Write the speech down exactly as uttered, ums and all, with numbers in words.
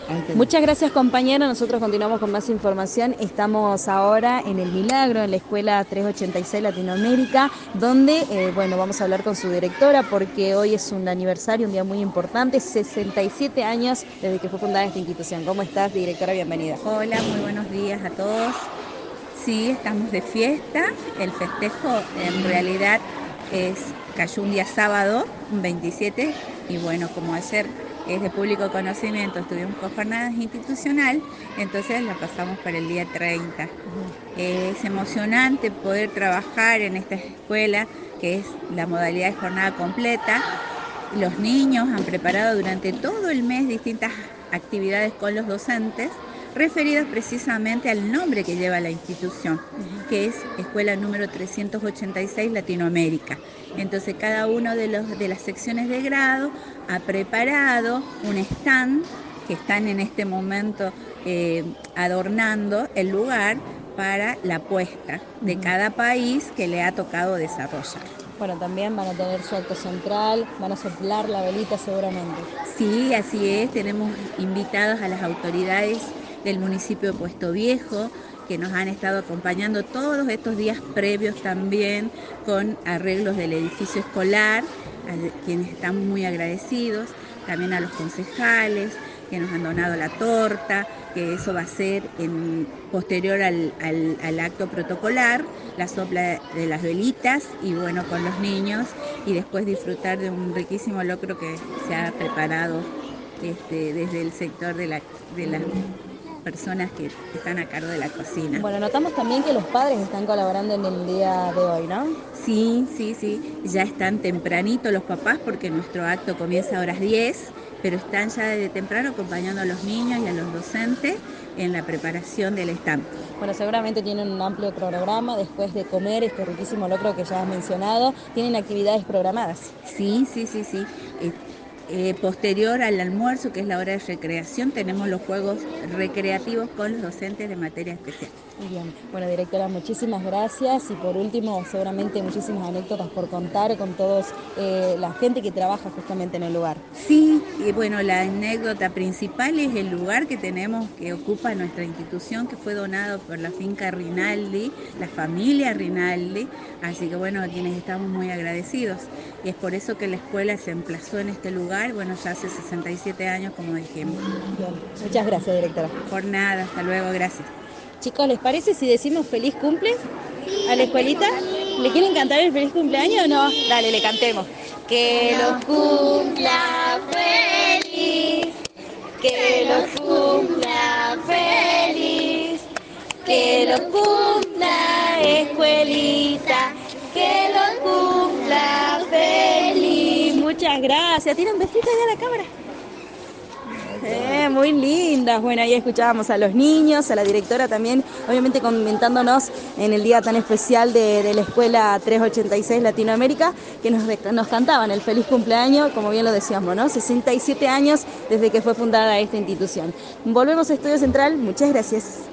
Ahí tenés. Muchas gracias, compañero. Nosotros continuamos con más información. Estamos ahora en El Milagro, en la Escuela trescientos ochenta y seis Latinoamérica, donde, eh, bueno, vamos a hablar con su directora porque hoy es un aniversario, un día muy importante, sesenta y siete años desde que fue fundada esta institución. ¿Cómo estás, directora? Bienvenida. Hola, muy buenos días a todos. Sí, estamos de fiesta. El festejo en realidad es, cayó un día sábado, un veintisiete, y bueno, como ayer es de público conocimiento, estuvimos con jornadas institucional, entonces la pasamos para el día treinta. Eh, es emocionante poder trabajar en esta escuela, que es la modalidad de jornada completa. Los niños han preparado durante todo el mes distintas actividades con los docentes referidas precisamente al nombre que lleva la institución, que es Escuela número trescientos ochenta y seis Latinoamérica. Entonces cada uno de, los, de las secciones de grado ha preparado un stand que están en este momento eh, adornando el lugar para la puesta de cada país que le ha tocado desarrollar. Bueno, también van a tener su acto central, van a soplar la velita seguramente. Sí, así es. Tenemos invitados a las autoridades del municipio de Puesto Viejo, que nos han estado acompañando todos estos días previos también con arreglos del edificio escolar, a quienes estamos muy agradecidos, también a los concejales que nos han donado la torta, que eso va a ser en, posterior al, al, al acto protocolar, la sopla de las velitas y bueno, con los niños, y después disfrutar de un riquísimo locro que se ha preparado este, desde el sector de, la, de las personas que están a cargo de la cocina. Bueno, notamos también que los padres están colaborando en el día de hoy, ¿no? Sí, sí, sí, ya están tempranito los papás porque nuestro acto comienza a horas diez, pero están ya desde temprano acompañando a los niños y a los docentes en la preparación del stand. Bueno, seguramente tienen un amplio cronograma después de comer este riquísimo locro que ya has mencionado. Tienen actividades programadas. Sí, sí, sí, sí. Eh, eh, posterior al almuerzo, que es la hora de recreación, tenemos los juegos recreativos con los docentes de materia especial. Muy bien. Bueno, directora, muchísimas gracias. Y por último, seguramente muchísimas anécdotas por contar con todos eh, la gente que trabaja justamente en el lugar. Sí, y bueno, la anécdota principal es el lugar que tenemos que ocupa nuestra institución, que fue donado por la finca Rinaldi, la familia Rinaldi, así que bueno, a quienes estamos muy agradecidos. Y es por eso que la escuela se emplazó en este lugar, bueno, ya hace sesenta y siete años, como dijimos. Bien. Muchas gracias, directora. Por nada, hasta luego, gracias. Chicos, ¿les parece si decimos feliz cumple a la escuelita? ¿Le quieren cantar el feliz cumpleaños o no? Dale, le cantemos. Que los cumpla feliz, que los cumpla feliz, que los cumpla escuelita, que los cumpla feliz. Muchas gracias. ¿Tienen besitos ya a la cámara? Eh, muy lindas. Bueno, ahí escuchábamos a los niños, a la directora también, obviamente comentándonos en el día tan especial de, de la Escuela trescientos ochenta y seis Latinoamérica, que nos, nos cantaban el feliz cumpleaños, como bien lo decíamos, ¿no? sesenta y siete años desde que fue fundada esta institución. Volvemos a Estudio Central. Muchas gracias.